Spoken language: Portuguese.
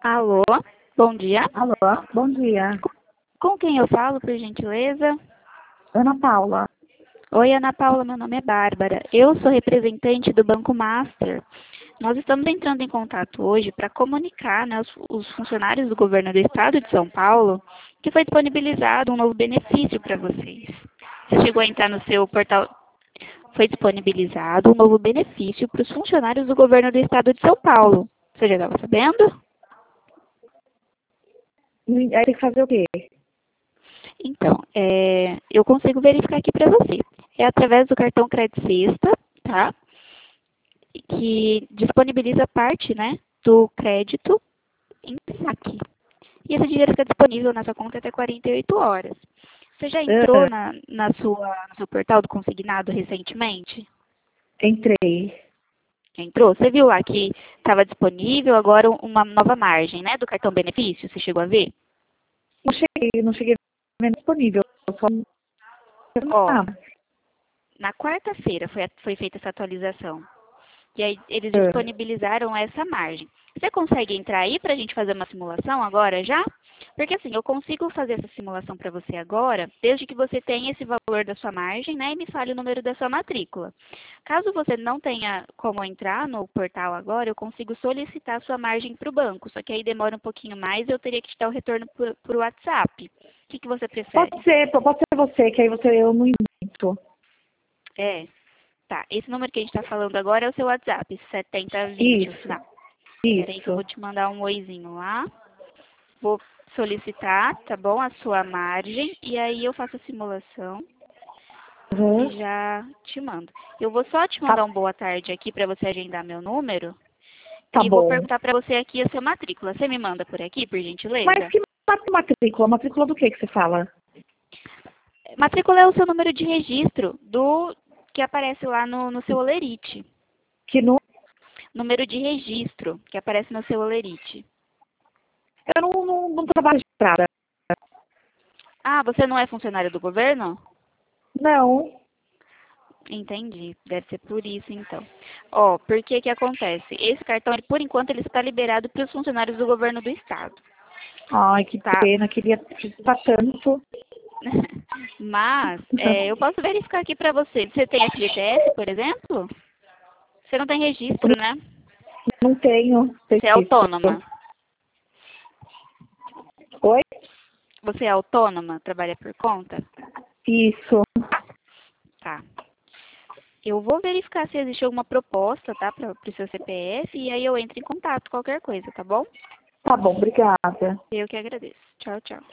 Alô, bom dia. Alô, bom dia. Com quem eu falo, por gentileza? Ana Paula. Oi, Ana Paula, meu nome é Bárbara. Eu sou representante do Banco Master. Nós estamos entrando em contato hoje para comunicar, né, os funcionários do governo do estado de São Paulo que foi disponibilizado um novo benefício para vocês. Você chegou a entrar no seu portal. Foi disponibilizado um novo benefício para os funcionários do governo do estado de São Paulo. Você já estava sabendo? Aí tem que fazer o quê? Então, eu consigo verificar aqui para você. É através do cartão Crédito Sexta, tá? Que disponibiliza parte, né, do crédito em saque. E esse dinheiro fica disponível na sua conta até 48 horas. Você já entrou Ah, no seu portal do consignado recentemente? entrei. Entrou? Você viu lá que estava disponível agora uma nova margem, né, do cartão benefício? Você chegou a ver? Não cheguei a ver disponível. Só Ó, nada. na quarta-feira foi feita essa atualização. E aí eles Ah, disponibilizaram essa margem. Você consegue entrar aí para a gente fazer uma simulação agora já? Porque assim, eu consigo fazer essa simulação para você agora, desde que você tenha esse valor da sua margem, né, e me fale o número da sua matrícula. Caso você não tenha como entrar no portal agora, eu consigo solicitar a sua margem para o banco, só que aí demora um pouquinho mais e eu teria que te dar o retorno por WhatsApp. O que você prefere? pode ser você, que aí eu não invento. É, tá. Esse número que a gente está falando agora é o seu WhatsApp, 7020, o Isso, final. Peraí que eu vou isso. te mandar um oizinho lá. Vou solicitar, tá bom, a sua margem. E aí eu faço a simulação Uhum. e já te mando. Eu vou só te Tá, mandar um boa tarde aqui para você agendar meu número. tá E vou bom. perguntar para você aqui a sua matrícula. Você me manda por aqui, por Mas gentileza? que matrícula? Matrícula do que você fala? Matrícula é o seu número de registro do que aparece lá no seu Olerite. Que não, Número de registro que aparece no seu Olerite. eu não trabalho de estrada. Ah, você não é funcionário do governo? Não. Entendi. Deve ser por isso, então. Ó, por que que acontece? Esse cartão, por enquanto, ele está liberado para os funcionários do governo do estado, Ai, que tá? pena. Queria precisar tanto. Mas, eu posso verificar aqui para você. Você tem FGTS, por exemplo? Você não tem registro, né? Não tenho Você é registro. autônoma. Oi? Você é autônoma? Trabalha por conta? Isso. Tá. Eu vou verificar se existe alguma proposta, tá? Para o seu CPF e aí eu entro em contato, qualquer coisa, tá bom? Tá bom, obrigada. Eu que agradeço. Tchau, tchau.